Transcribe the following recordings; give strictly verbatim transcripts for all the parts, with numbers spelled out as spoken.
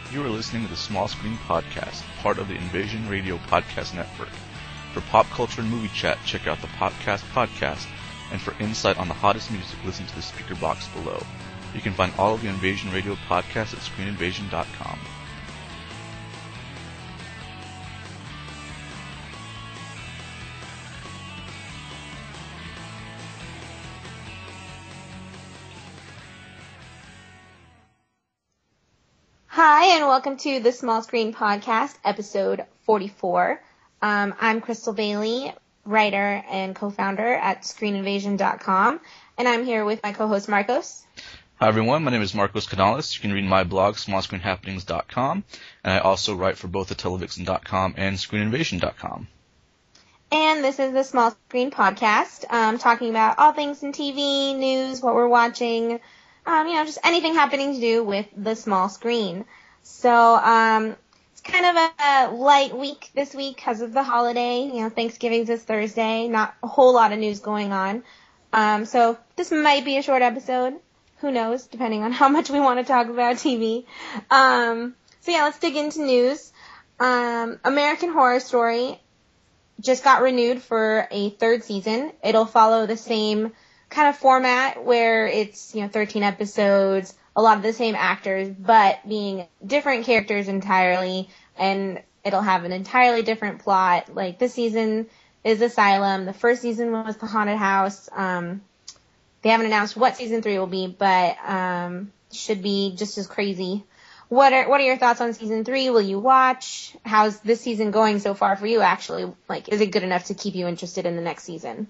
You are listening to the Small Screen Podcast, part of the Invasion Radio Podcast Network. For pop culture and movie chat, check out the Popcast Podcast, and for insight on the hottest music, listen to the speaker box below. You can find all of the Invasion Radio podcasts at screen invasion dot com. Hi, and welcome to the Small Screen Podcast, episode forty-four. Um, I'm Crystal Bailey, writer and co-founder at screen invasion dot com, and I'm here with my co-host Marcos. Hi everyone, my name is Marcos Canales. You can read my blog, small screen happenings dot com, and I also write for both the televixen dot com and screen invasion dot com. And this is the Small Screen Podcast, um, talking about all things in T V, news, what we're watching, um, you know, just anything happening to do with the small screen. So, um, it's kind of a, a light week this week because of the holiday. You know, Thanksgiving's this Thursday, not a whole lot of news going on. Um, so this might be a short episode. Who knows, depending on how much we want to talk about T V. Um, so yeah, let's dig into news. Um, American Horror Story just got renewed for a third season. It'll follow the same kind of format where it's, you know, thirteen episodes, a lot of the same actors, but being different characters entirely, and it'll have an entirely different plot. Like, this season is Asylum. The first season was The Haunted House. Um, they haven't announced what season three will be, but um, should be just as crazy. What are what are your thoughts on season three? Will you watch? How's this season going so far for you, actually? Like, is it good enough to keep you interested in the next season?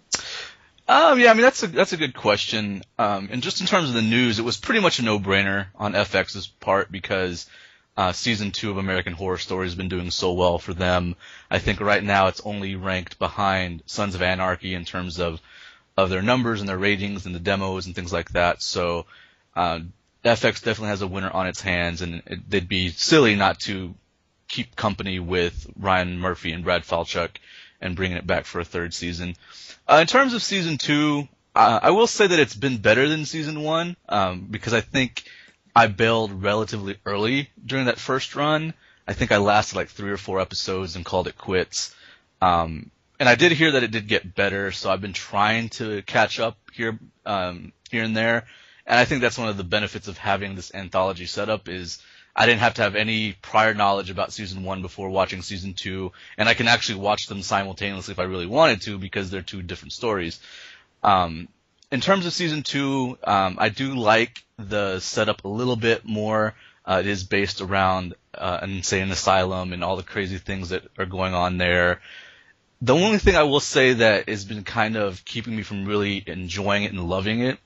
Um, yeah, I mean, that's a, that's a good question. Um, and just in terms of the news, it was pretty much a no-brainer on F X's part because uh, season two of American Horror Story has been doing so well for them. I think right now it's only ranked behind Sons of Anarchy in terms of, of their numbers and their ratings and the demos and things like that. So uh, F X definitely has a winner on its hands, and it, they'd be silly not to keep company with Ryan Murphy and Brad Falchuk and bringing it back for a third season. Uh, in terms of season two, uh, I will say that it's been better than season one, um, because I think I bailed relatively early during that first run. I think I lasted like three or four episodes and called it quits. Um, and I did hear that it did get better, so I've been trying to catch up here, um, here and there. And I think that's one of the benefits of having this anthology setup is I didn't have to have any prior knowledge about season one before watching season two, and I can actually watch them simultaneously if I really wanted to because they're two different stories. Um, in terms of season two, um, I do like the setup a little bit more. Uh, it is based around uh, an insane asylum and all the crazy things that are going on there. The only thing I will say that has been kind of keeping me from really enjoying it and loving it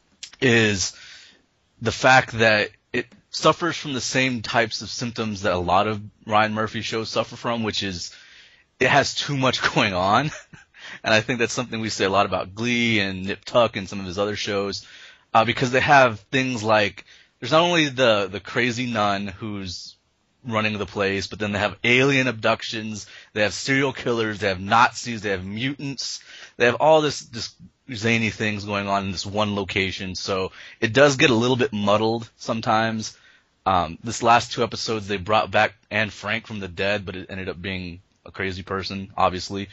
is the fact that it suffers from the same types of symptoms that a lot of Ryan Murphy shows suffer from, which is it has too much going on. And I think that's something we say a lot about Glee and Nip Tuck and some of his other shows, uh, because they have things like there's not only the, the crazy nun who's running the place, but then they have alien abductions, they have serial killers, they have Nazis, they have mutants, they have all this, this zany things going on in this one location. So it does get a little bit muddled sometimes. Um, this last two episodes, they brought back Anne Frank from the dead, but it ended up being a crazy person, obviously.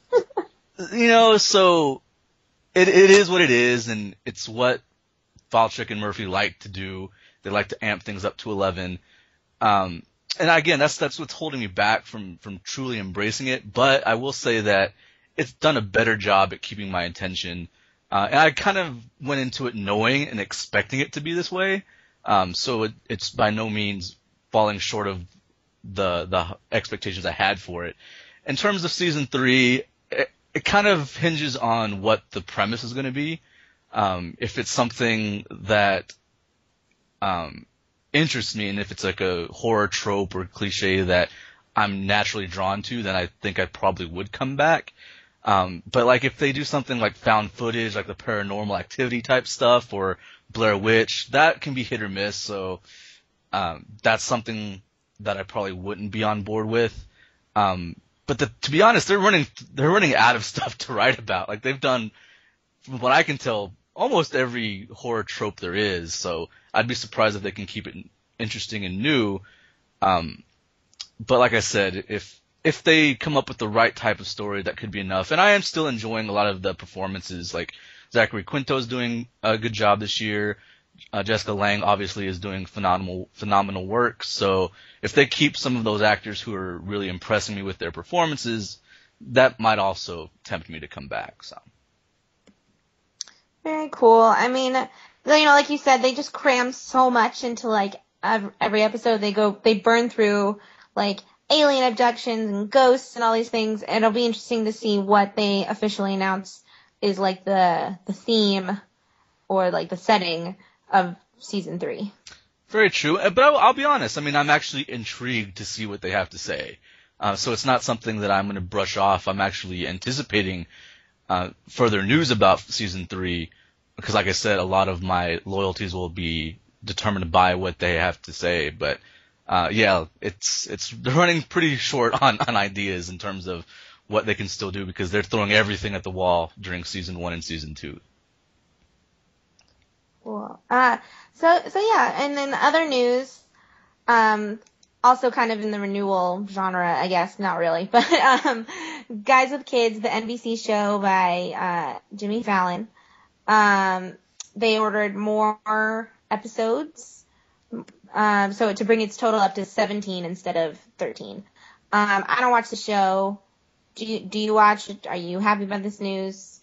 You know, so it it is what it is, and it's what Falchuk and Murphy like to do. They like to amp things up to eleven. Um, and again, that's that's what's holding me back from, from truly embracing it. But I will say that it's done a better job at keeping my attention. Uh, and I kind of went into it knowing and expecting it to be this way. Um, so it, it's by no means falling short of the, the expectations I had for it. In terms of season three, it, it kind of hinges on what the premise is going to be. Um, if it's something that, um, interests me, and if it's like a horror trope or cliche that I'm naturally drawn to, then I think I probably would come back. Um, but like if they do something like found footage, like the Paranormal Activity type stuff or Blair Witch, that can be hit or miss. So, um, that's something that I probably wouldn't be on board with. Um, but the, to be honest, they're running, they're running out of stuff to write about. Like they've done, from what I can tell, almost every horror trope there is. So I'd be surprised if they can keep it interesting and new. Um, but like I said, if if they come up with the right type of story, that could be enough. And I am still enjoying a lot of the performances. Like Zachary Quinto is doing a good job this year. Uh, Jessica Lange obviously is doing phenomenal phenomenal work. So if they keep some of those actors who are really impressing me with their performances, that might also tempt me to come back. So very cool. I mean, you know, like you said, they just cram so much into like every episode. They go, they burn through like alien abductions and ghosts and all these things. And it'll be interesting to see what they officially announce is like the the theme or like the setting of season three. Very true. But I'll, I'll be honest. I mean, I'm actually intrigued to see what they have to say. Uh, so it's not something that I'm going to brush off. I'm actually anticipating uh, further news about season three because, like I said, a lot of my loyalties will be determined by what they have to say. But uh, yeah, it's it's they're running pretty short on, on ideas in terms of what they can still do because they're throwing everything at the wall during season one and season two. Cool. Uh, so so yeah, and then other news, um, also kind of in the renewal genre, I guess, not really, but um, Guys with Kids, the N B C show by uh, Jimmy Fallon. Um, they ordered more episodes, um, so to bring its total up to seventeen instead of thirteen. Um, I don't watch the show. Do you, do you watch it? Are you happy about this news?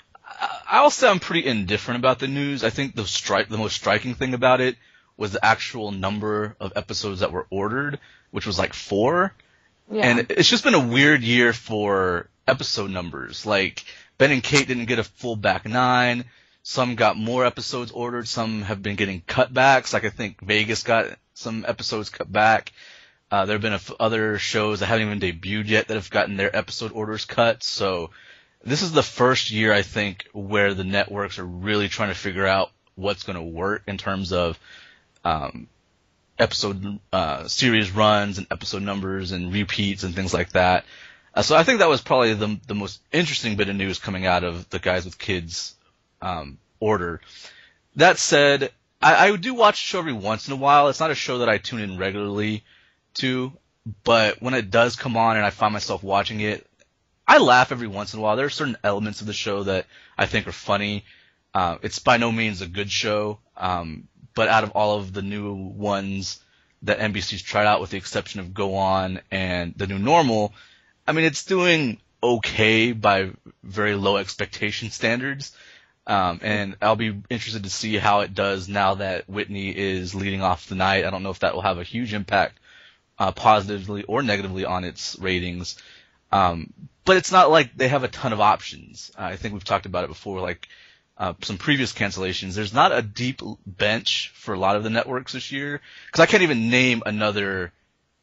I'll say I'm pretty indifferent about the news. I think the stri- the most striking thing about it was the actual number of episodes that were ordered, which was like four. Yeah. And it's just been a weird year for episode numbers. Like, Ben and Kate didn't get a full back nine. Some got more episodes ordered. Some have been getting cutbacks. Like, I think Vegas got some episodes cut back. Uh, there have been a f- other shows that haven't even debuted yet that have gotten their episode orders cut. So this is the first year, I think, where the networks are really trying to figure out what's going to work in terms of um, episode uh, series runs and episode numbers and repeats and things like that. Uh, so I think that was probably the the most interesting bit of news coming out of the Guys with Kids um, order. That said, I, I do watch the show every once in a while. It's not a show that I tune in regularly to, but when it does come on and I find myself watching it, I laugh every once in a while. There are certain elements of the show that I think are funny. Uh, it's by no means a good show, um, but out of all of the new ones that N B C's tried out, with the exception of Go On and The New Normal, I mean, it's doing okay by very low expectation standards. Um, and I'll be interested to see how it does now that Whitney is leading off the night. I don't know if that will have a huge impact, uh, positively or negatively on its ratings. Um, but it's not like they have a ton of options. Uh, I think we've talked about it before, like, uh, some previous cancellations. There's not a deep bench for a lot of the networks this year. Cause I can't even name another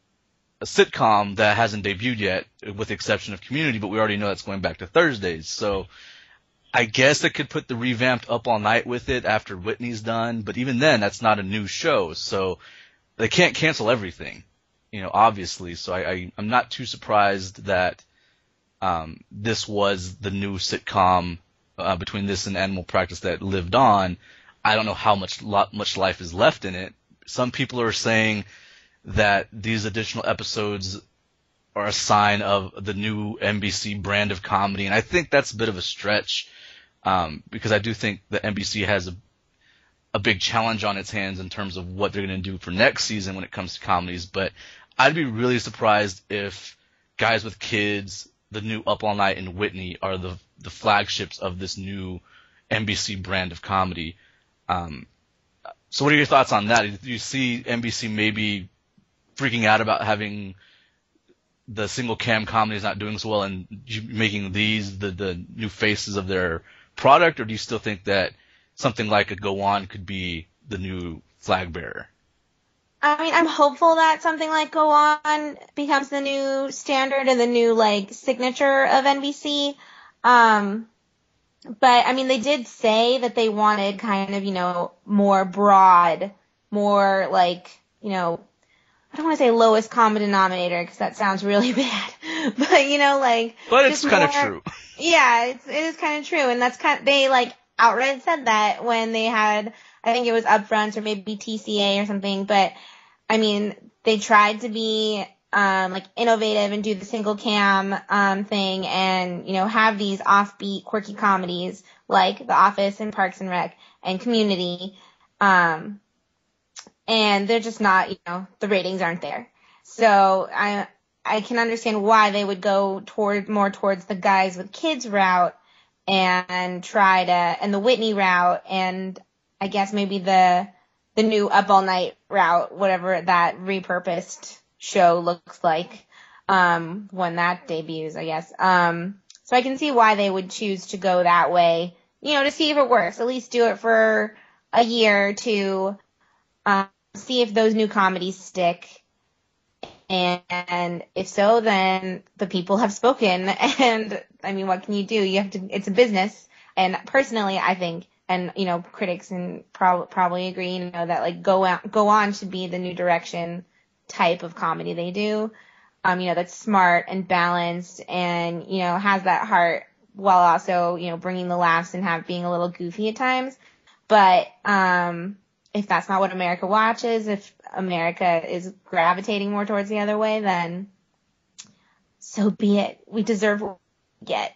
a sitcom that hasn't debuted yet, with the exception of Community, but we already know that's going back to Thursdays. So I guess they could put the revamped Up All Night with it after Whitney's done, but even then, that's not a new show. So they can't cancel everything, you know, obviously. So I, I, I'm not too surprised that um, this was the new sitcom uh, between this and Animal Practice that lived on. I don't know how much lot, much life is left in it. Some people are saying that these additional episodes are a sign of the new N B C brand of comedy, and I think that's a bit of a stretch, um, because I do think that N B C has a, a big challenge on its hands in terms of what they're going to do for next season when it comes to comedies. But I'd be really surprised if Guys with Kids, the new Up All Night, and Whitney are the the flagships of this new N B C brand of comedy. Um, so what are your thoughts on that? Do you see N B C maybe freaking out about having the single cam comedies not doing so well and making these the, the new faces of their product, or do you still think that something like a Go On could be the new flag bearer? I mean, I'm hopeful that something like Go On becomes the new standard and the new, like, signature of N B C. Um, but, I mean, they did say that they wanted kind of, you know, more broad, more, like, you know, I don't want to say lowest common denominator because that sounds really bad, but you know, like. But it's kind of true. Yeah, it's, it is kind of true, and that's kind of, they like outright said that when they had, I think it was Upfronts or maybe T C A or something, but I mean, they tried to be um, like innovative and do the single cam um, thing, and you know have these offbeat, quirky comedies like The Office and Parks and Rec and Community, um, and they're just not, you know, the ratings aren't there. So I I can understand why they would go toward more towards the Guys with Kids route and try to and the Whitney route, and I guess maybe the the new Up All Night route, whatever that repurposed show looks like um, when that debuts, I guess. Um, so I can see why they would choose to go that way, you know, to see if it works. At least do it for a year to um, see if those new comedies stick. And if so, then the people have spoken. And I mean, what can you do? You have to. It's a business. And personally, I think, and you know, critics and prob- probably agree, you know, that like go out, go on to be the new direction type of comedy they do. Um, you know, that's smart and balanced, and you know, has that heart while also, you know, bringing the laughs and have being a little goofy at times. But um, if that's not what America watches, if America is gravitating more towards the other way, then so be it. We deserve what we get.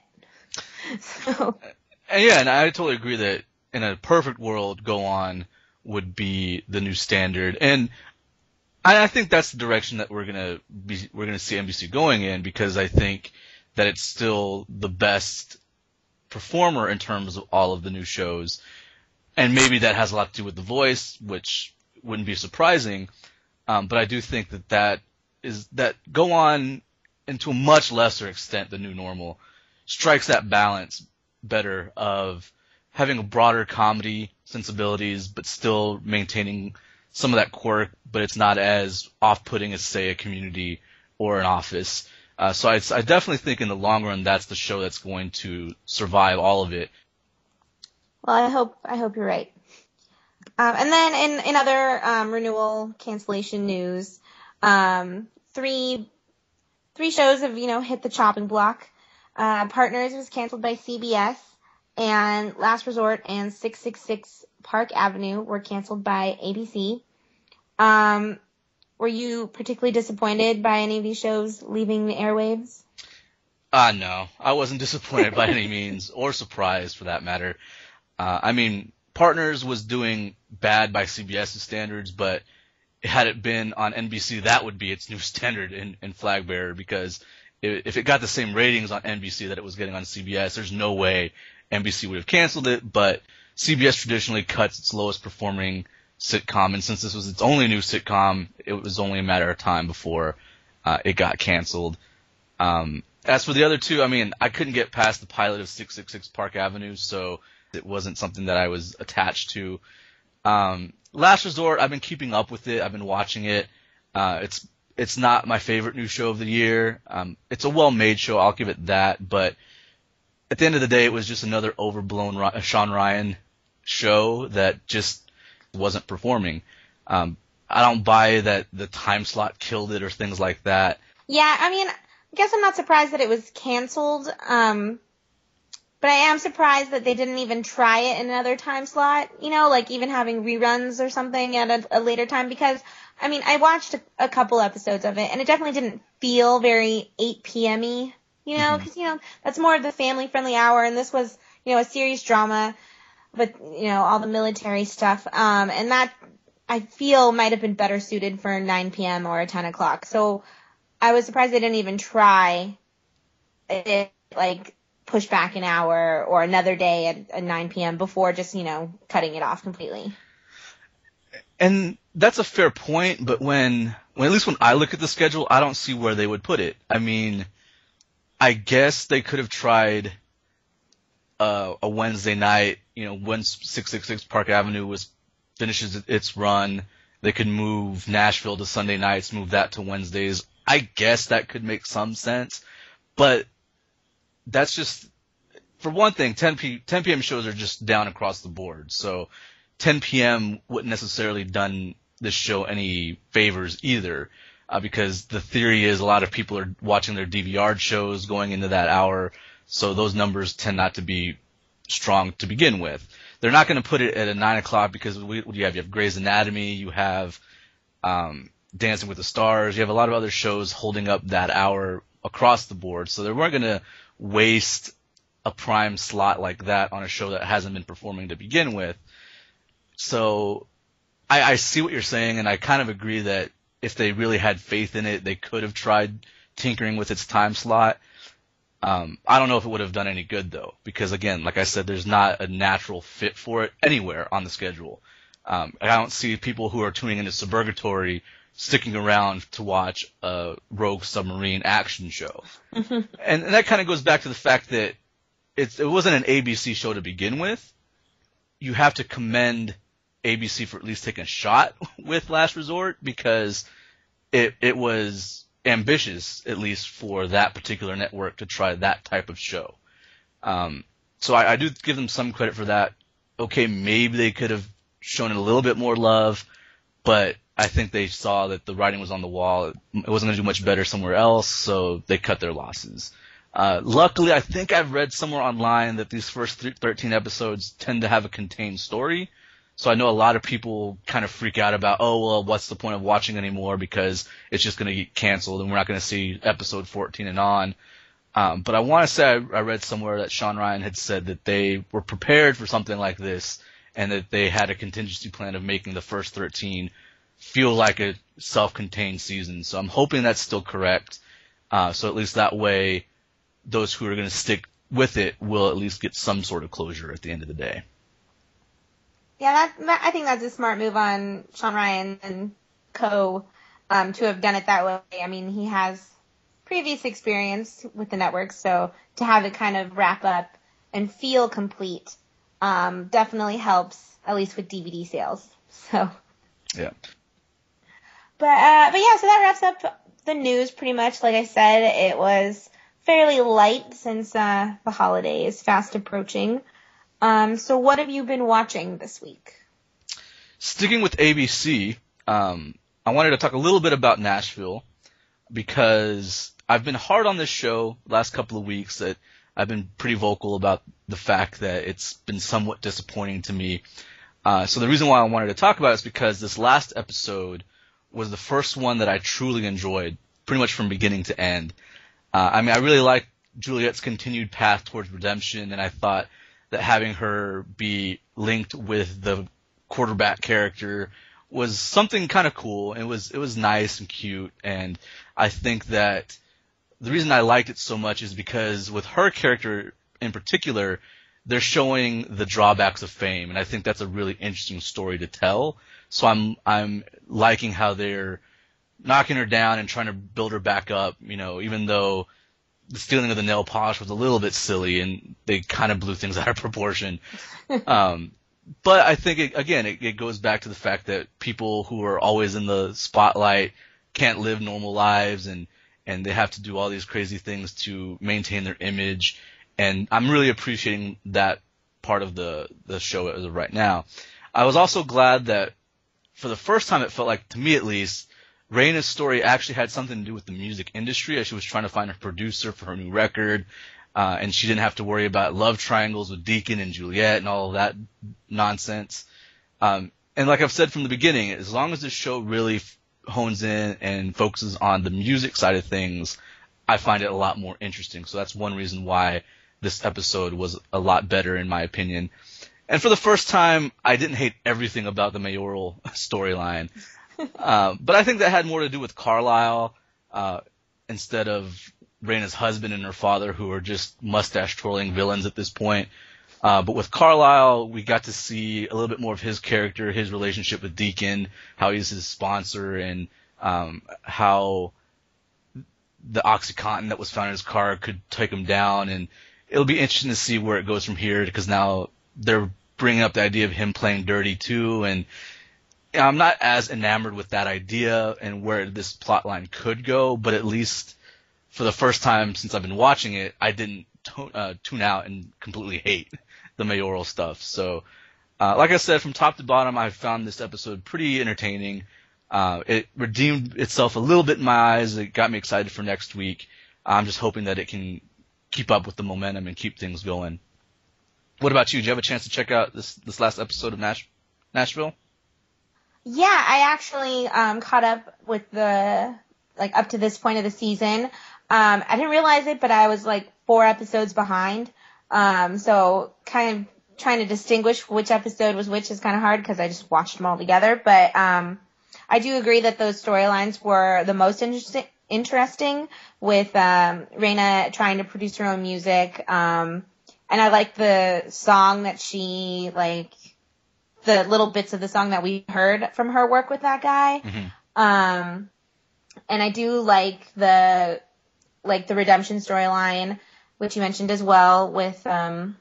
So. And yeah, and I totally agree that in a perfect world, Go On would be the new standard, and I, I think that's the direction that we're gonna be. We're gonna see N B C going in, because I think that it's still the best performer in terms of all of the new shows, and maybe that has a lot to do with The Voice, which wouldn't be surprising. Um, but I do think that that is that Go On, and to a much lesser extent, the new normal, strikes that balance better of having a broader comedy sensibilities, but still maintaining some of that quirk, but it's not as off-putting as, say, a Community or an Office. Uh, so I, I definitely think in the long run, that's the show that's going to survive all of it. Well, I hope I hope you're right. Um, and then in, in other um, renewal cancellation news, um, three three shows have, you know, hit the chopping block. Uh, Partners was canceled by C B S, and Last Resort and six six six Park Avenue were canceled by A B C. Um, were you particularly disappointed by any of these shows leaving the airwaves? Uh, no, I wasn't disappointed by any means, or surprised for that matter. Uh, I mean, Partners was doing bad by C B S's standards, but had it been on N B C, that would be its new standard in, in Flag Bearer, because if it got the same ratings on N B C that it was getting on C B S, there's no way N B C would have canceled it, but C B S traditionally cuts its lowest performing sitcom, and since this was its only new sitcom, it was only a matter of time before uh, it got canceled. Um, as for the other two, I mean, I couldn't get past the pilot of six six six Park Avenue, so it wasn't something that I was attached to. Um, Last Resort, I've been keeping up with it. I've been watching it. Uh, it's It's not my favorite new show of the year. Um, it's a well-made show, I'll give it that, but at the end of the day, it was just another overblown Ry- Sean Ryan show that just wasn't performing. Um, I don't buy that the time slot killed it or things like that. Yeah, I mean, I guess I'm not surprised that it was canceled, um, but I am surprised that they didn't even try it in another time slot, you know, like even having reruns or something at a, a later time, because I mean, I watched a, a couple episodes of it, and it definitely didn't feel very eight p.m.y, you know, because, mm-hmm. you know, that's more of the family-friendly hour, and this was, you know, a serious drama, but, you know, all the military stuff, um, and that, I feel, might have been better suited for nine p.m. or ten o'clock, so I was surprised they didn't even try it, like, push back an hour or another day at, at nine p.m. before just, you know, cutting it off completely. And that's a fair point, but when, when at least when I look at the schedule, I don't see where they would put it. I mean, I guess they could have tried uh, a Wednesday night, you know, when six six six Park Avenue was finishes its run. They could move Nashville to Sunday nights, move that to Wednesdays. I guess that could make some sense, but that's just, for one thing, ten p.m. shows are just down across the board, so ten p.m. wouldn't necessarily done this show any favors either, uh, because the theory is a lot of people are watching their D V R shows going into that hour, so those numbers tend not to be strong to begin with. They're not going to put it at a nine o'clock because we, what do you have? You have Grey's Anatomy, you have um, Dancing with the Stars. You have a lot of other shows holding up that hour across the board. So they weren't going to waste a prime slot like that on a show that hasn't been performing to begin with. So I, I see what you're saying, and I kind of agree that if they really had faith in it, they could have tried tinkering with its time slot. Um, I don't know if it would have done any good, though, because, again, like I said, there's not a natural fit for it anywhere on the schedule. Um, I don't see people who are tuning into Suburgatory sticking around to watch a Rogue Submarine action show. and, and that kind of goes back to the fact that it's, it wasn't an A B C show to begin with. You have to commend A B C for at least taking a shot with Last Resort, because it it was ambitious, at least for that particular network, to try that type of show. Um, so I, I do give them some credit for that. Okay, maybe they could have shown it a little bit more love, but I think they saw that the writing was on the wall. It wasn't going to do much better somewhere else, so they cut their losses. Uh, luckily, I think I've read somewhere online that these first thirteen episodes tend to have a contained story. So I know a lot of people kind of freak out about, oh, well, what's the point of watching anymore, because it's just going to get canceled and we're not going to see episode fourteen and on. Um, but I want to say I, I read somewhere that Sean Ryan had said that they were prepared for something like this, and that they had a contingency plan of making the first thirteen feel like a self-contained season. So I'm hoping that's still correct. Uh, so at least that way, those who are going to stick with it will at least get some sort of closure at the end of the day. Yeah, that, that I think that's a smart move on Sean Ryan and co. Um, to have done it that way. I mean, he has previous experience with the network, so to have it kind of wrap up and feel complete um, definitely helps, at least with D V D sales. So yeah. But uh, but yeah, so that wraps up the news pretty much. Like I said, it was fairly light since uh, the holiday is fast approaching. Um, so what have you been watching this week? Sticking with A B C, um, I wanted to talk a little bit about Nashville, because I've been hard on this show the last couple of weeks. That I've been pretty vocal about the fact that it's been somewhat disappointing to me. Uh, so the reason why I wanted to talk about it is because this last episode was the first one that I truly enjoyed, pretty much from beginning to end. Uh, I mean, I really liked Juliet's continued path towards redemption, and I thought that having her be linked with the quarterback character was something kind of cool. It was it was nice and cute, and I think that the reason I liked it so much is because with her character in particular, they're showing the drawbacks of fame, and I think that's a really interesting story to tell. So I'm I'm liking how they're knocking her down and trying to build her back up, you know, even though the stealing of the nail polish was a little bit silly and they kind of blew things out of proportion. um, but I think, it, again, it, it goes back to the fact that people who are always in the spotlight can't live normal lives, and, and they have to do all these crazy things to maintain their image. And I'm really appreciating that part of the, the show as of right now. I was also glad that for the first time, it felt like, to me at least, Raina's story actually had something to do with the music industry, as she was trying to find a producer for her new record, uh, and she didn't have to worry about love triangles with Deacon and Juliet and all of that nonsense. Um, and like I've said from the beginning, as long as this show really f- hones in and focuses on the music side of things, I find it a lot more interesting. So that's one reason why this episode was a lot better, in my opinion. And for the first time, I didn't hate everything about the mayoral storyline. uh, but I think that had more to do with Carlisle uh, instead of Raina's husband and her father, who are just mustache-twirling villains at this point. Uh, but with Carlisle, we got to see a little bit more of his character, his relationship with Deacon, how he's his sponsor, and um, how the OxyContin that was found in his car could take him down. And it'll be interesting to see where it goes from here, because now they're bringing up the idea of him playing dirty too, and I'm not as enamored with that idea and where this plot line could go, but at least for the first time since I've been watching it, I didn't to- uh, tune out and completely hate the mayoral stuff. So, uh, like I said, from top to bottom, I found this episode pretty entertaining. Uh, it redeemed itself a little bit in my eyes. It got me excited for next week. I'm just hoping that it can keep up with the momentum and keep things going. What about you? Did you have a chance to check out this this last episode of Nash- Nashville? Yeah, I actually um, caught up with the, like, up to this point of the season. Um, I didn't realize it, but I was, like, four episodes behind. Um, so kind of trying to distinguish which episode was which is kind of hard because I just watched them all together. But um, I do agree that those storylines were the most interesting, interesting with um, Reina trying to produce her own music. Um, and I like the song that she, like, the little bits of the song that we heard from her work with that guy. Mm-hmm. Um, and I do like the, like the redemption storyline, which you mentioned as well with, um,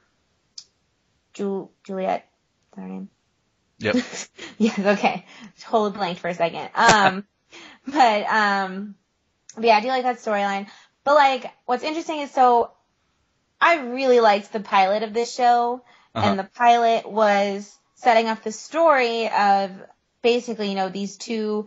Ju- Juliet. Is that her name? Yep. Yes, okay. Totally blanked for a second. Um, but, um, but yeah, I do like that storyline. But like, what's interesting is so, I really liked the pilot of this show, uh-huh. and the pilot was setting up the story of basically, you know, these two,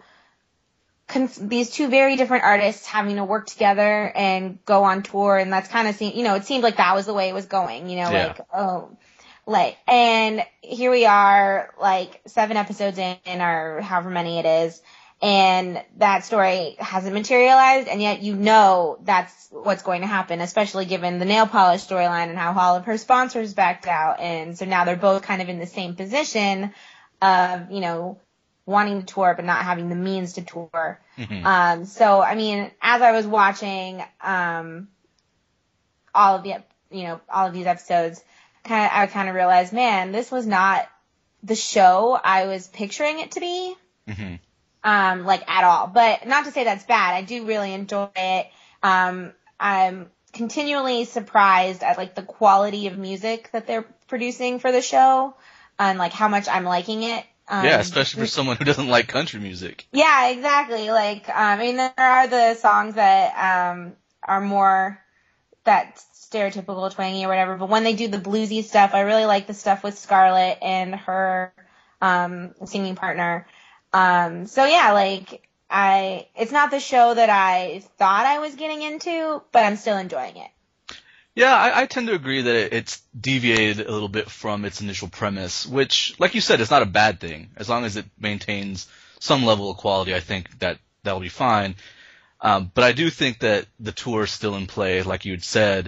cons- these two very different artists having to work together and go on tour, and that's kind of seemed, you know, it seemed like that was the way it was going, you know, yeah. like, oh, like, and here we are, like, seven episodes in, or however many it is, and that story hasn't materialized, and yet you know that's what's going to happen, especially given the nail polish storyline and how all of her sponsors backed out. And so now they're both kind of in the same position of, you know, wanting to tour but not having the means to tour. Mm-hmm. Um, so, I mean, as I was watching um, all of the, you know, all of these episodes, kind of, I kind of realized, man, this was not the show I was picturing it to be. Mm-hmm. Um, like at all, but not to say that's bad. I do really enjoy it. Um, I'm continually surprised at like the quality of music that they're producing for the show and like how much I'm liking it. Um, yeah, especially for someone who doesn't like country music. Yeah, exactly. Like, um, I mean, there are the songs that, um, are more that stereotypical twangy or whatever, but when they do the bluesy stuff, I really like the stuff with Scarlett and her, um, singing partner. Um, so yeah, like, I, it's not the show that I thought I was getting into, but I'm still enjoying it. Yeah, I, I tend to agree that it, it's deviated a little bit from its initial premise, which, like you said, is not a bad thing. As long as it maintains some level of quality, I think that that'll be fine. Um, but I do think that the tour is still in play, like you had said.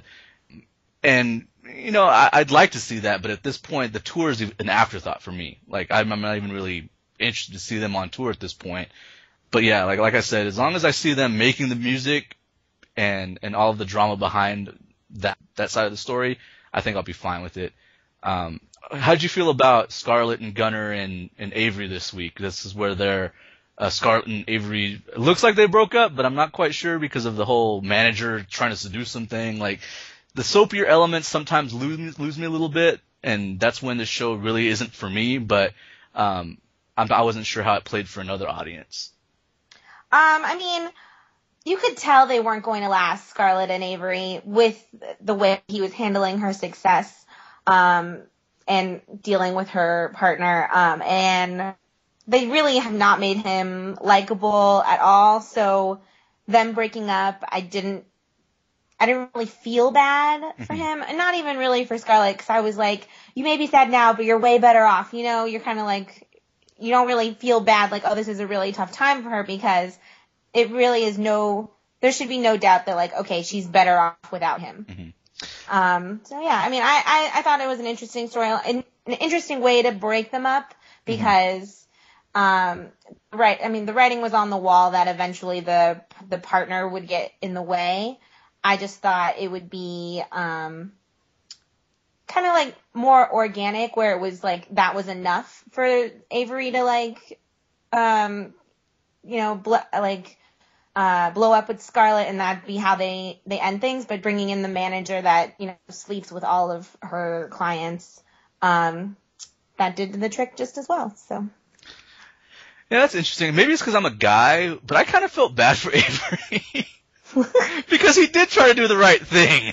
And, you know, I, I'd like to see that, but at this point, the tour is an afterthought for me. Like, I'm, I'm not even really interested to see them on tour at this point. But yeah, like like I said, as long as I see them making the music and and all of the drama behind that that side of the story, I think I'll be fine with it. Um, how'd you feel about Scarlett and Gunnar and, and Avery this week? This is where they're uh, Scarlett and Avery. It looks like they broke up, but I'm not quite sure because of the whole manager trying to seduce something. Like the soapier elements sometimes lose me, lose me a little bit, and that's when the show really isn't for me. But um, I'm, I wasn't sure how it played for another audience. Um, I mean, you could tell they weren't going to last, Scarlett and Avery, with the way he was handling her success, um, and dealing with her partner. Um, and they really have not made him likable at all. So them breaking up, I didn't, I didn't really feel bad for Mm-hmm. him, and not even really for Scarlett, because I was like, you may be sad now, but you're way better off. You know, you're kind of like, you don't really feel bad, like, oh, this is a really tough time for her, because it really is no, there should be no doubt that, like, okay, she's better off without him. Mm-hmm. Um, so yeah, I mean, I, I, I thought it was an interesting story, an, an interesting way to break them up, because, mm-hmm. um, right, I mean, the writing was on the wall that eventually the, the partner would get in the way. I just thought it would be, um, kind of like more organic, where it was like that was enough for Avery to like, um, you know, bl- like uh, blow up with Scarlett, and that'd be how they they end things. But bringing in the manager that, you know, sleeps with all of her clients, um, that did the trick just as well. So. Yeah, that's interesting. Maybe it's because I'm a guy, but I kind of felt bad for Avery because he did try to do the right thing.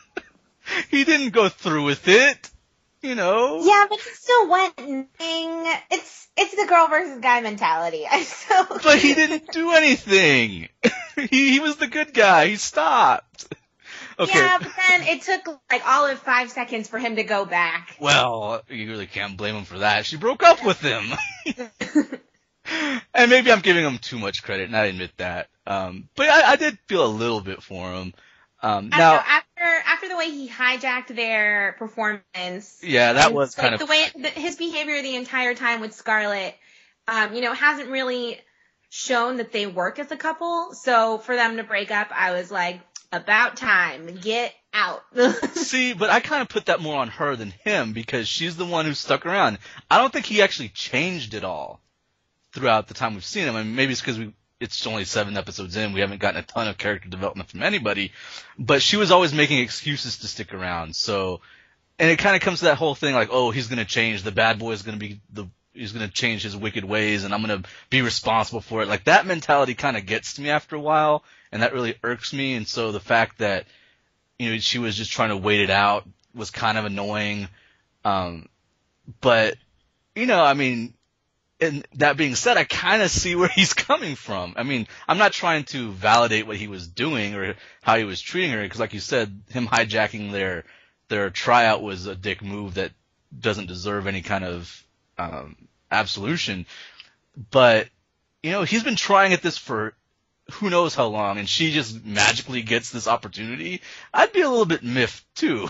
He didn't go through with it, you know. Yeah, but he still went. It's it's the girl versus guy mentality. I still. But he didn't do anything. he he was the good guy. He stopped. Okay. Yeah, but then it took like all of five seconds for him to go back. Well, you really can't blame him for that. She broke up with him. And maybe I'm giving him too much credit, and I admit that. Um, but I, I did feel a little bit for him. Um, I now, don't know, after after the way he hijacked their performance, yeah, that and, was like, kind of the way the, his behavior the entire time with Scarlett, um, you know, hasn't really shown that they work as a couple. So for them to break up, I was like, about time, get out. See, but I kind of put that more on her than him because she's the one who stuck around. I don't think he actually changed at all throughout the time we've seen him. I mean, maybe it's because we it's only seven episodes in. We haven't gotten a ton of character development from anybody. But she was always making excuses to stick around. So, and it kind of comes to that whole thing like, oh, he's going to change. The bad boy is going to be the he's going to change his wicked ways, and I'm going to be responsible for it. Like, that mentality kind of gets to me after a while, and that really irks me. And so the fact that, you know, she was just trying to wait it out was kind of annoying. Um, but, you know, I mean, and that being said, I kind of see where he's coming from. I mean, I'm not trying to validate what he was doing or how he was treating her, because like you said, him hijacking their their tryout was a dick move that doesn't deserve any kind of um, absolution. But, you know, he's been trying at this for who knows how long, and she just magically gets this opportunity. I'd be a little bit miffed, too.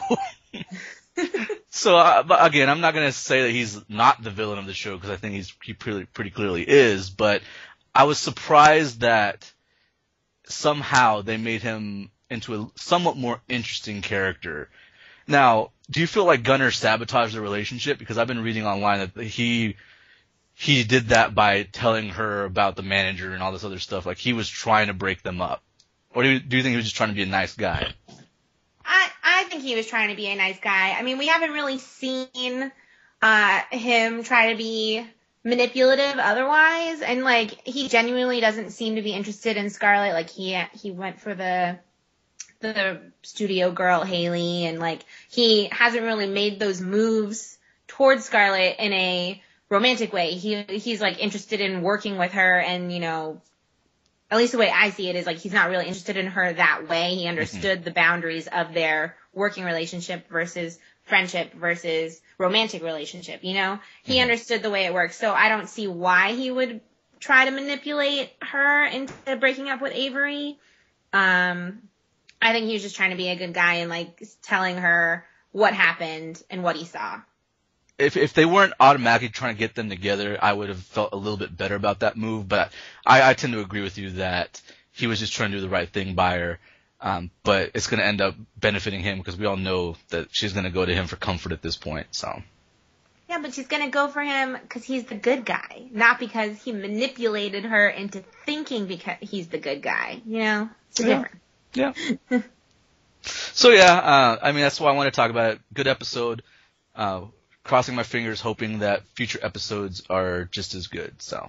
So, uh, but again, I'm not going to say that he's not the villain of the show, because I think he's he pretty, pretty clearly is, but I was surprised that somehow they made him into a somewhat more interesting character. Now, do you feel like Gunnar sabotaged the relationship? Because I've been reading online that he he did that by telling her about the manager and all this other stuff. Like, he was trying to break them up. Or do you, do you think he was just trying to be a nice guy? I, I think he was trying to be a nice guy. I mean, we haven't really seen uh, him try to be manipulative otherwise. And, like, he genuinely doesn't seem to be interested in Scarlett. Like, he he went for the the studio girl, Haley, and, like, he hasn't really made those moves towards Scarlett in a romantic way. He He's, like, interested in working with her and, you know, at least the way I see it is, like, he's not really interested in her that way. He understood mm-hmm. the boundaries of their working relationship versus friendship versus romantic relationship, you know? He mm-hmm. understood the way it works. So I don't see why he would try to manipulate her into breaking up with Avery. Um, I think he was just trying to be a good guy and, like, telling her what happened and what he saw. If if they weren't automatically trying to get them together, I would have felt a little bit better about that move. But I, I tend to agree with you that he was just trying to do the right thing by her. Um, but it's going to end up benefiting him because we all know that she's going to go to him for comfort at this point. So. Yeah, but she's going to go for him because he's the good guy, not because he manipulated her into thinking because he's the good guy. You know, it's a yeah. different. Yeah. So yeah, uh, I mean that's why I want to talk about it. Good episode. Uh, Crossing my fingers, hoping that future episodes are just as good. So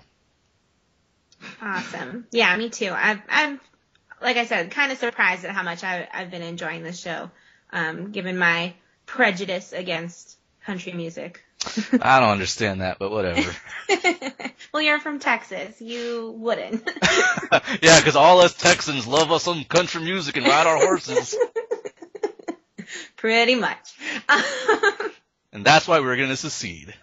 awesome, yeah, me too. I've, I'm, like I said, kind of surprised at how much I, I've been enjoying this show, um, given my prejudice against country music. I don't understand that, but whatever. Well, you're from Texas, you wouldn't. Yeah, because all us Texans love us some country music and ride our horses. Pretty much. And that's why we're going to secede.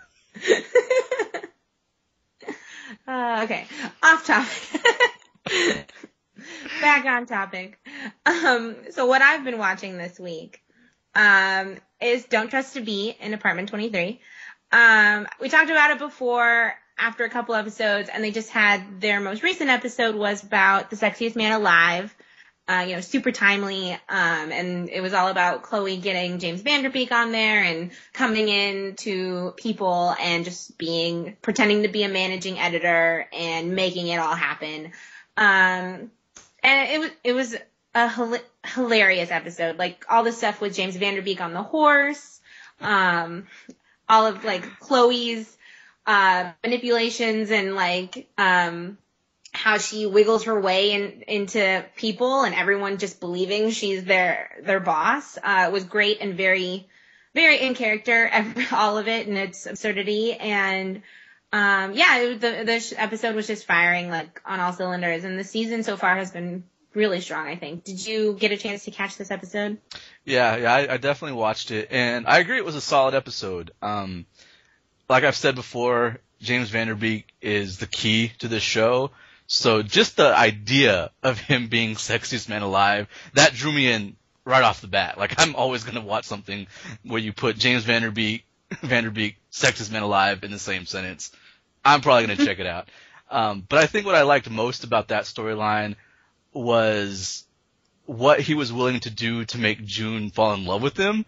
uh, okay, off topic. Back on topic. Um, so what I've been watching this week um, is Don't Trust a Bee in Apartment twenty-three. Um, we talked about it before after a couple episodes, and they just had their most recent episode was about the sexiest man alive. Uh, you know, super timely, um, and it was all about Chloe getting James Van Der Beek on there and coming in to people and just being, pretending to be a managing editor and making it all happen. Um, and it was, it was a hila- hilarious episode. Like, all the stuff with James Van Der Beek on the horse, um, all of, like, Chloe's, uh, manipulations and, like, um, how she wiggles her way in, into people and everyone just believing she's their their boss uh, was great and very, very in character, every, all of it and its absurdity. And um, yeah, it, the the episode was just firing like on all cylinders. And the season so far has been really strong, I think. Did you get a chance to catch this episode? Yeah, yeah, I, I definitely watched it, and I agree it was a solid episode. Um, like I've said before, James Van Der Beek is the key to this show. So just the idea of him being sexiest man alive, that drew me in right off the bat. Like, I'm always going to watch something where you put James Van Der Beek, Van Der Beek, sexiest man alive in the same sentence. I'm probably going to check it out. Um, but I think what I liked most about that storyline was what he was willing to do to make June fall in love with him.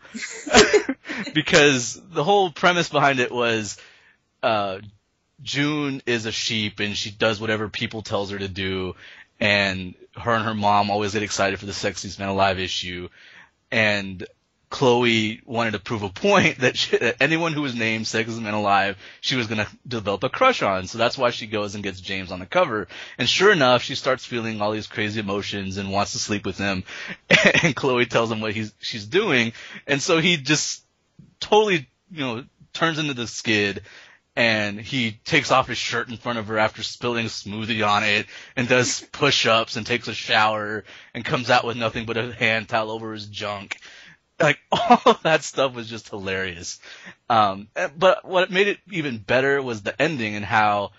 Because the whole premise behind it was, uh, June is a sheep and she does whatever people tells her to do, and her and her mom always get excited for the Sexiest Man Alive issue, and Chloe wanted to prove a point that, she, that anyone who was named Sexiest Man Alive, she was going to develop a crush on. So that's why she goes and gets James on the cover. And sure enough, she starts feeling all these crazy emotions and wants to sleep with him. And Chloe tells him what he's she's doing. And so he just totally, you know, turns into the skid. And he takes off his shirt in front of her after spilling smoothie on it, and does push-ups and takes a shower and comes out with nothing but a hand towel over his junk. Like, all that stuff was just hilarious. Um, but what made it even better was the ending and how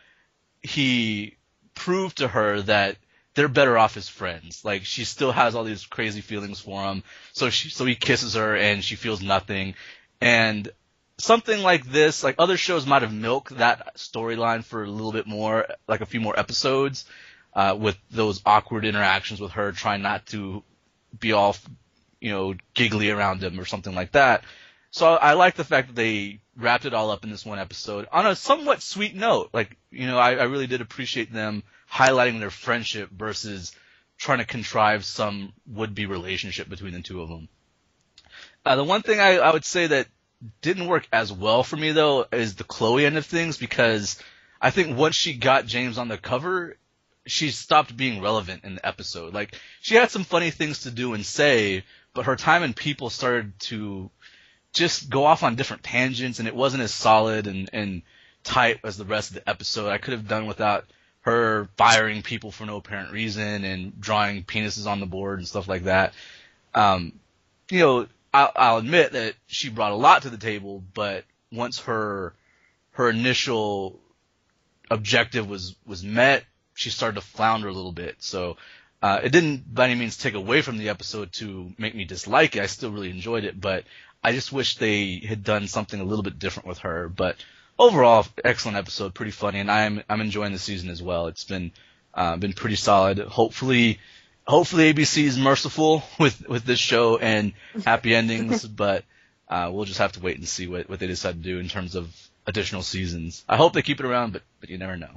he proved to her that they're better off as friends. Like, she still has all these crazy feelings for him. So she, so he kisses her and she feels nothing. And something like this, like other shows might have milked that storyline for a little bit more, like a few more episodes, uh, with those awkward interactions with her trying not to be all, you know, giggly around him or something like that. So I like the fact that they wrapped it all up in this one episode on a somewhat sweet note. Like, you know, I, I really did appreciate them highlighting their friendship versus trying to contrive some would-be relationship between the two of them. Uh, the one thing I, I would say that didn't work as well for me, though, is the Chloe end of things, because I think once she got James on the cover, she stopped being relevant in the episode. Like, she had some funny things to do and say, but her time and people started to just go off on different tangents, and it wasn't as solid and, and tight as the rest of the episode. I could have done without her firing people for no apparent reason and drawing penises on the board and stuff like that. Um, you know, I'll, I'll admit that she brought a lot to the table, but once her her initial objective was, was met, she started to flounder a little bit. So uh, it didn't by any means take away from the episode to make me dislike it. I still really enjoyed it, but I just wish they had done something a little bit different with her. But overall, excellent episode, pretty funny, and I'm I'm enjoying the season as well. It's been uh, been pretty solid. Hopefully. Hopefully A B C is merciful with, with this show and happy endings, but uh, we'll just have to wait and see what, what they decide to do in terms of additional seasons. I hope they keep it around, but, but you never know.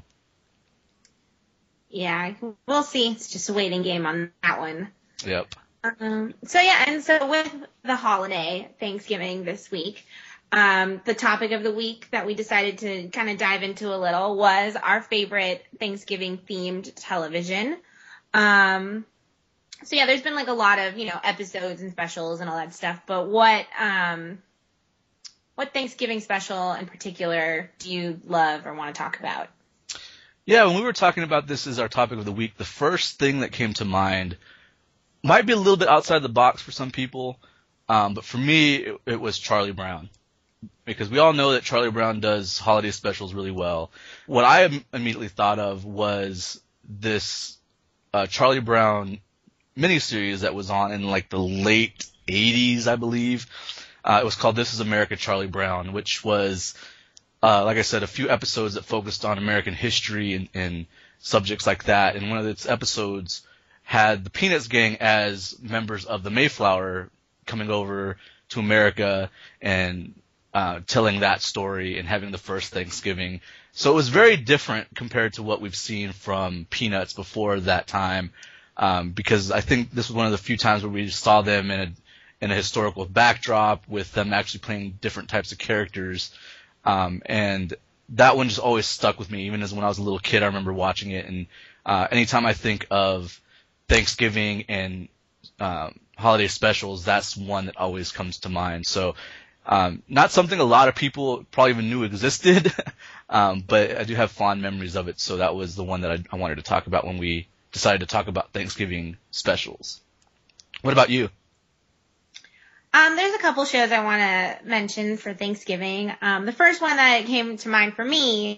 Yeah, we'll see. It's just a waiting game on that one. Yep. Um, so yeah, and so with the holiday, Thanksgiving this week, um, the topic of the week that we decided to kind of dive into a little was our favorite Thanksgiving-themed television. Um, So yeah, there's been like a lot of, you know, episodes and specials and all that stuff, but what, um, what Thanksgiving special in particular do you love or want to talk about? Yeah, when we were talking about this as our topic of the week, the first thing that came to mind might be a little bit outside the box for some people, um, but for me, it, it was Charlie Brown. Because we all know that Charlie Brown does holiday specials really well. What I immediately thought of was this, uh, Charlie Brown miniseries that was on in like the late eighties, I believe. Uh, it was called This Is America, Charlie Brown, which was, uh, like I said, a few episodes that focused on American history and, and subjects like that. And one of its episodes had the Peanuts gang as members of the Mayflower coming over to America and uh, telling that story and having the first Thanksgiving. So it was very different compared to what we've seen from Peanuts before that time. Um, because I think this was one of the few times where we saw them in a in a historical backdrop with them actually playing different types of characters, um, and that one just always stuck with me. Even as when I was a little kid, I remember watching it, and uh, anytime I think of Thanksgiving and um, holiday specials, that's one that always comes to mind. So, um, not something a lot of people probably even knew existed, um, but I do have fond memories of it. So that was the one that I, I wanted to talk about when we decided to talk about Thanksgiving specials. What about you? Um, there's a couple shows I want to mention for Thanksgiving. Um, the first one that came to mind for me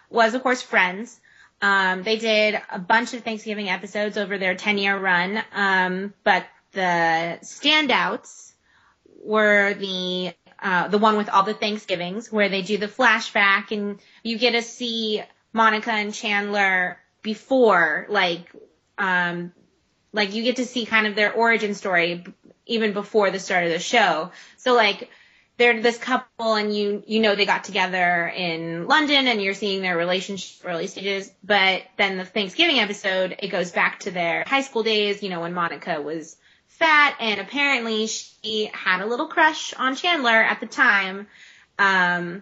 was, of course, Friends. Um, they did a bunch of Thanksgiving episodes over their ten-year run, um, but the standouts were the uh, the one with all the Thanksgivings, where they do the flashback, and you get to see Monica and Chandler before, like, um, like you get to see kind of their origin story even before the start of the show. So, like, they're this couple, and you you know they got together in London, and you're seeing their relationship early stages. But then the Thanksgiving episode, it goes back to their high school days, you know, when Monica was fat, and apparently she had a little crush on Chandler at the time. Um,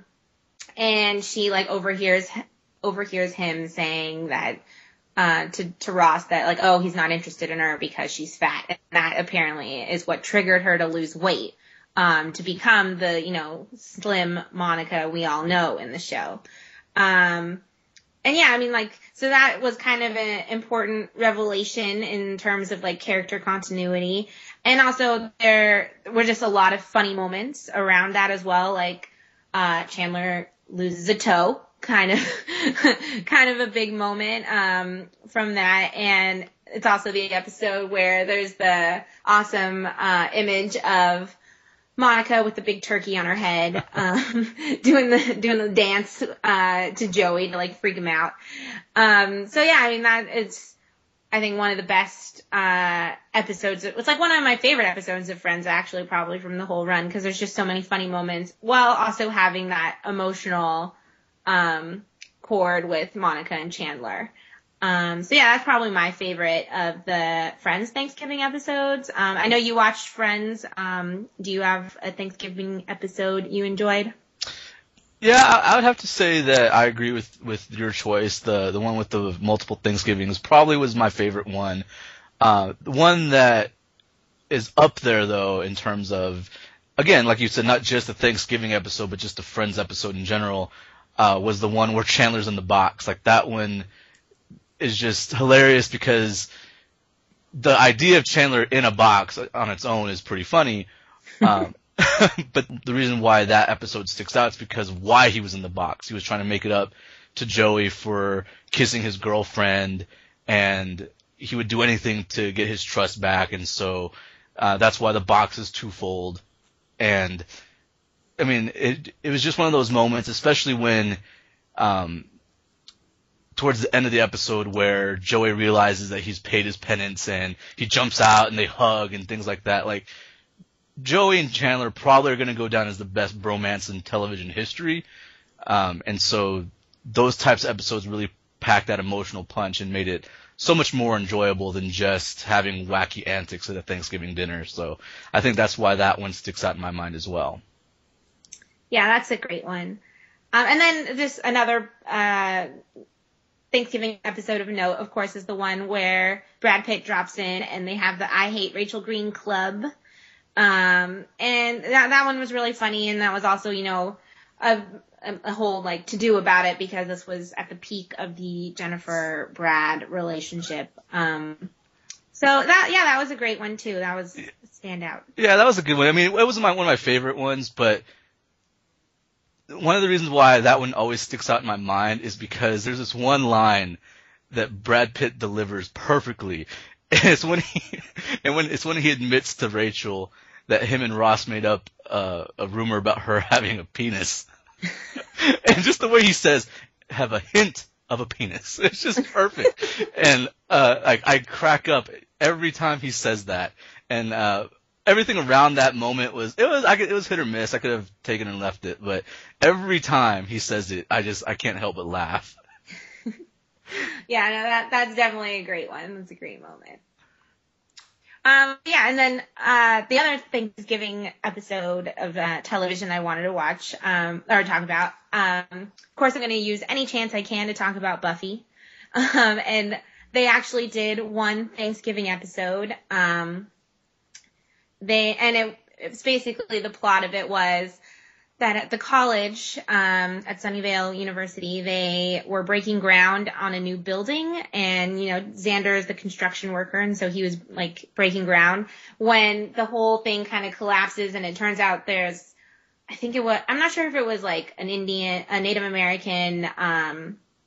and she, like, overhears overhears him saying that uh, to to Ross that, like, oh, he's not interested in her because she's fat, and that apparently is what triggered her to lose weight. Um, to become the, you know, slim Monica we all know in the show. Um, and yeah, I mean, like, so that was kind of an important revelation in terms of, like, character continuity. And also there were just a lot of funny moments around that as well. Like, uh, Chandler loses a toe, kind of, kind of a big moment, um, from that. And it's also the episode where there's the awesome, uh, image of Monica with the big turkey on her head, um, doing the doing the dance uh, to Joey to, like, freak him out. Um, so yeah, I mean, that is, I think, one of the best uh, episodes. It's like one of my favorite episodes of Friends, actually, probably from the whole run, because there's just so many funny moments, while also having that emotional um, chord with Monica and Chandler. Um, so yeah, that's probably my favorite of the Friends Thanksgiving episodes. Um, I know you watched Friends. Um, do you have a Thanksgiving episode you enjoyed? Yeah, I, I would have to say that I agree with, with your choice. The the one with the multiple Thanksgivings probably was my favorite one. Uh, the one that is up there, though, in terms of, again, like you said, not just the Thanksgiving episode, but just the Friends episode in general, uh, was the one where Chandler's in the box. Like, that one is just hilarious because the idea of Chandler in a box on its own is pretty funny. Um, but the reason why that episode sticks out is because why he was in the box. He was trying to make it up to Joey for kissing his girlfriend, and he would do anything to get his trust back. And so, uh, that's why the box is twofold. And I mean, it, it was just one of those moments, especially when, um, towards the end of the episode where Joey realizes that he's paid his penance and he jumps out and they hug and things like that. Like, Joey and Chandler probably are going to go down as the best bromance in television history. Um, and so those types of episodes really packed that emotional punch and made it so much more enjoyable than just having wacky antics at a Thanksgiving dinner. So I think that's why that one sticks out in my mind as well. Yeah, that's a great one. Um, and then just another, uh, Thanksgiving episode of note, of course, is the one where Brad Pitt drops in and they have the I Hate Rachel Green Club. Um, and that, that one was really funny, and that was also, you know, a, a whole, like, to-do about it, because this was at the peak of the Jennifer-Brad relationship. Um, so that, yeah, that was a great one, too. That was a standout. Yeah, that was a good one. I mean, it wasn't my, one of my favorite ones, but one of the reasons why that one always sticks out in my mind is because there's this one line that Brad Pitt delivers perfectly. And it's when he, and when it's when he admits to Rachel that him and Ross made up uh, a rumor about her having a penis. And just the way he says, have a hint of a penis. It's just perfect. And uh, I, I crack up every time he says that. And uh, everything around that moment was it was I could, it was hit or miss. I could have taken and left it, but every time he says it, I just I can't help but laugh. Yeah, no, that that's definitely a great one. That's a great moment. Um, yeah, and then uh, the other Thanksgiving episode of uh, television I wanted to watch um, or talk about. Um, of course, I'm going to use any chance I can to talk about Buffy. Um, and they actually did one Thanksgiving episode. Um, they and it, it was basically the plot of it was that at the college, um, at Sunnyvale University, they were breaking ground on a new building, and, you know, Xander is the construction worker, and so he was, like, breaking ground when the whole thing kind of collapses, and it turns out there's, I think it was, I'm not sure if it was, like, an Indian, a Native American, um,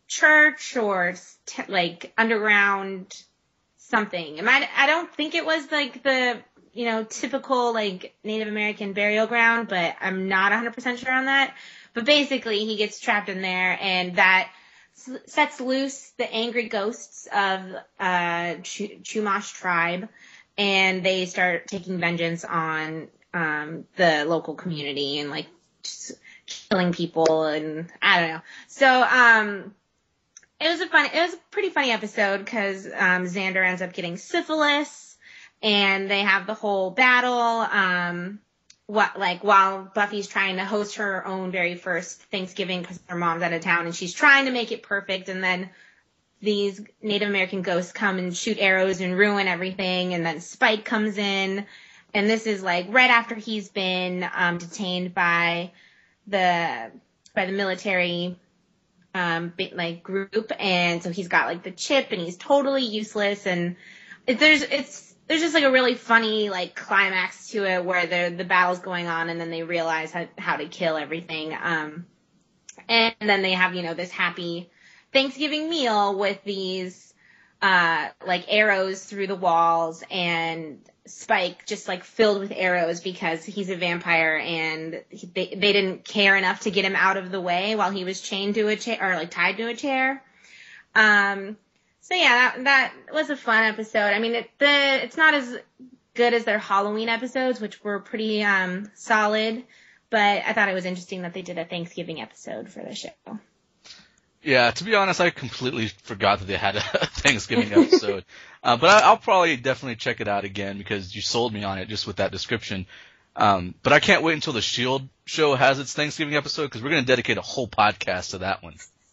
church or t- like underground something. And I, I don't think it was like the, you know, typical like Native American burial ground, but I'm not one hundred percent sure on that. But basically he gets trapped in there, and that s- sets loose the angry ghosts of uh Ch- Chumash tribe, and they start taking vengeance on um the local community and like just killing people, and I don't know. So um it was a fun, it was a pretty funny episode because um, Xander ends up getting syphilis, and they have the whole battle. Um, what like while Buffy's trying to host her own very first Thanksgiving because her mom's out of town, and she's trying to make it perfect, and then these Native American ghosts come and shoot arrows and ruin everything, and then Spike comes in, and this is like right after he's been um, detained by the by the military. Um, like group, and so he's got like the chip, and he's totally useless, and it, there's it's there's just like a really funny like climax to it where the the battle's going on, and then they realize how, how to kill everything, um, and then they have you know this happy Thanksgiving meal with these uh like arrows through the walls, and Spike just like filled with arrows because he's a vampire, and he, they they didn't care enough to get him out of the way while he was chained to a chair or like tied to a chair. Um, so yeah, that that was a fun episode. I mean, it, the it's not as good as their Halloween episodes, which were pretty um solid, but I thought it was interesting that they did a Thanksgiving episode for the show. Yeah, to be honest, I completely forgot that they had a Thanksgiving episode. uh, but I, I'll probably definitely check it out again because you sold me on it just with that description. Um, but I can't wait until the S H I E L D show has its Thanksgiving episode because we're going to dedicate a whole podcast to that one.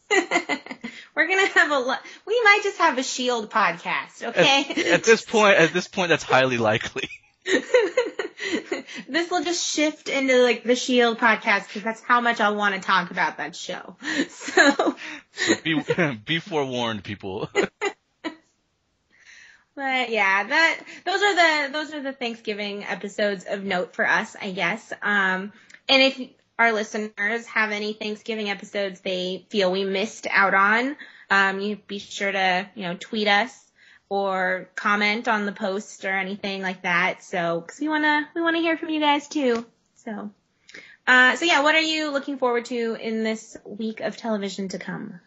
We're going to have a lot. We might just have a S H I E L D podcast, okay? At, at this point, at this point, that's highly likely. This will just shift into like the S H I E L D podcast because that's how much I want to talk about that show. So, so be be forewarned, people. But yeah, that those are the those are the Thanksgiving episodes of note for us, I guess. Um, and if our listeners have any Thanksgiving episodes they feel we missed out on, um, you be sure to you know tweet us or comment on the post or anything like that. So, because we wanna we wanna hear from you guys too. So, uh, so yeah, what are you looking forward to in this week of television to come?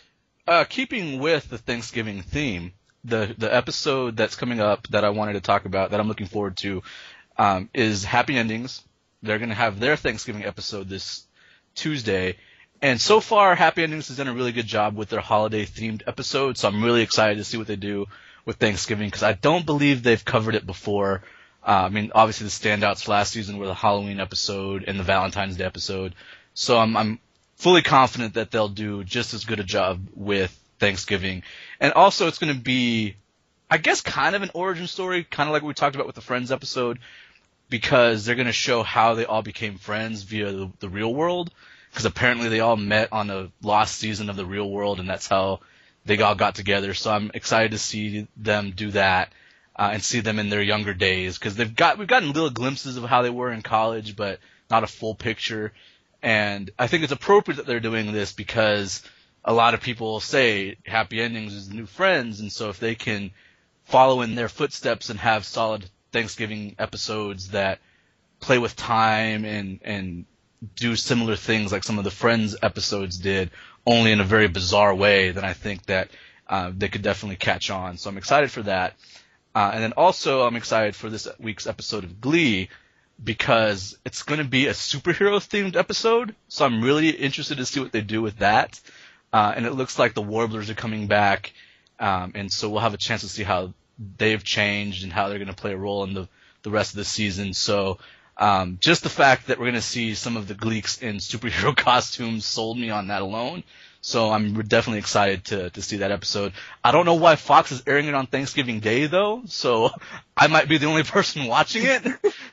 Uh, keeping with the Thanksgiving theme, the the episode that's coming up that I wanted to talk about that I'm looking forward to um, is Happy Endings. They're gonna have their Thanksgiving episode this Tuesday. And so far, Happy Endings has done a really good job with their holiday-themed episodes, so I'm really excited to see what they do with Thanksgiving, because I don't believe they've covered it before. Uh, I mean, obviously the standouts last season were the Halloween episode and the Valentine's Day episode, so I'm, I'm fully confident that they'll do just as good a job with Thanksgiving. And also it's going to be, I guess, kind of an origin story, kind of like we talked about with the Friends episode, because they're going to show how they all became friends via the, the real world. Because apparently they all met on a lost season of The Real World, and that's how they all got together. So I'm excited to see them do that uh, and see them in their younger days. Because they've got we've gotten little glimpses of how they were in college, but not a full picture. And I think it's appropriate that they're doing this because a lot of people say Happy Endings is the new Friends, and so if they can follow in their footsteps and have solid Thanksgiving episodes that play with time and and do similar things like some of the Friends episodes did, only in a very bizarre way, then I think that uh, they could definitely catch on. So I'm excited for that. Uh, and then also I'm excited for this week's episode of Glee because it's going to be a superhero-themed episode. So I'm really interested to see what they do with that. Uh, and it looks like the Warblers are coming back. Um, and so we'll have a chance to see how they've changed and how they're going to play a role in the, the rest of the season. So Um, just the fact that we're going to see some of the Gleeks in superhero costumes sold me on that alone. So I'm definitely excited to, to see that episode. I don't know why Fox is airing it on Thanksgiving Day, though, so I might be the only person watching it.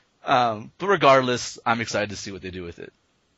um, but regardless, I'm excited to see what they do with it.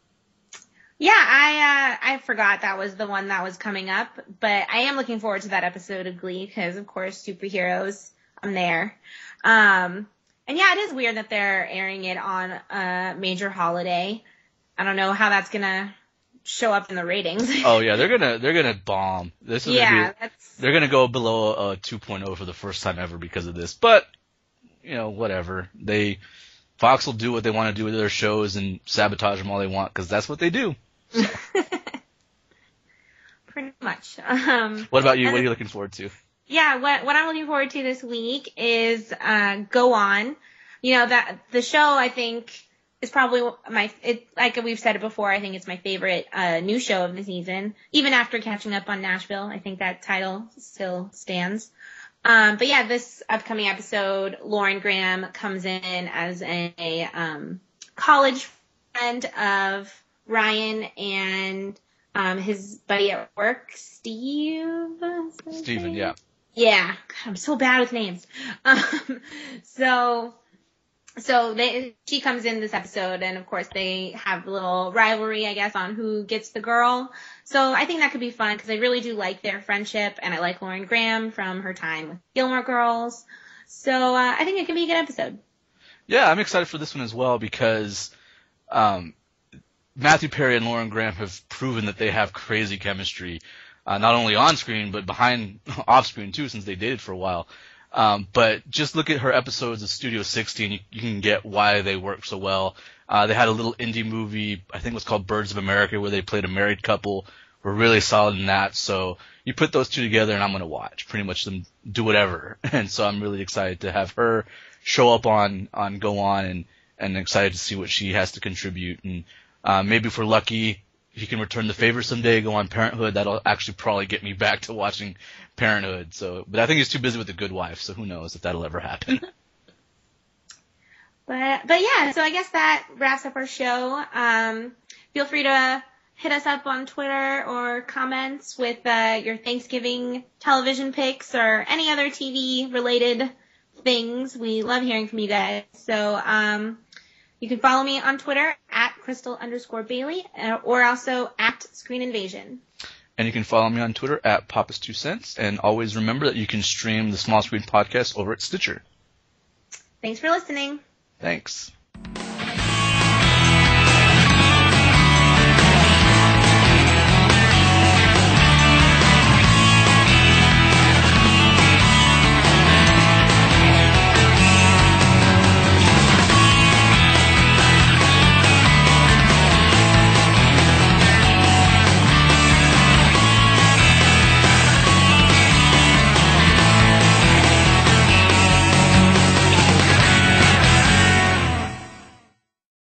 Yeah, I uh, I forgot that was the one that was coming up, but I am looking forward to that episode of Glee because, of course, superheroes, I'm there. Um And yeah, it is weird that they're airing it on a major holiday. I don't know how that's gonna show up in the ratings. Oh yeah, they're gonna they're gonna bomb. This is yeah, gonna be, that's they're gonna go below a two point oh for the first time ever because of this. But you know, whatever. They Fox will do what they want to do with their shows and sabotage them all they want because that's what they do. So. Pretty much. Um, what about you? What are you looking forward to? Yeah, what what I'm looking forward to this week is uh, Go On. You know that the show I think is probably my it like we've said it before. I think it's my favorite uh, new show of the season. Even after catching up on Nashville, I think that title still stands. Um, but yeah, this upcoming episode, Lauren Graham comes in as a um, college friend of Ryan and um, his buddy at work, Steve. Steven, yeah. Yeah, God, I'm so bad with names. Um, so, so they, she comes in this episode, and of course they have a little rivalry, I guess, on who gets the girl. So I think that could be fun because I really do like their friendship, and I like Lauren Graham from her time with Gilmore Girls. So uh, I think it could be a good episode. Yeah, I'm excited for this one as well because um, Matthew Perry and Lauren Graham have proven that they have crazy chemistry. Uh, not only on screen, but behind, off screen too, since they dated for a while. Um, but just look at her episodes of Studio sixty and you, you can get why they work so well. Uh, they had a little indie movie, I think it was called Birds of America, where they played a married couple. Were really solid in that. So you put those two together and I'm going to watch pretty much them do whatever. And so I'm really excited to have her show up on, on Go On and, and excited to see what she has to contribute. And, uh, maybe if we're lucky, he can return the favor someday, go on Parenthood. That'll actually probably get me back to watching Parenthood. So, but I think he's too busy with The Good Wife, so who knows if that'll ever happen. But, but yeah, so I guess that wraps up our show. Um, feel free to hit us up on Twitter or comments with uh, your Thanksgiving television picks or any other T V related things. We love hearing from you guys. So, um, you can follow me on Twitter at Crystal underscore Bailey uh, or also at Screen Invasion. And you can follow me on Twitter at Papa's Two Cents. And always remember that you can stream the Small Screen Podcast over at Stitcher. Thanks for listening. Thanks.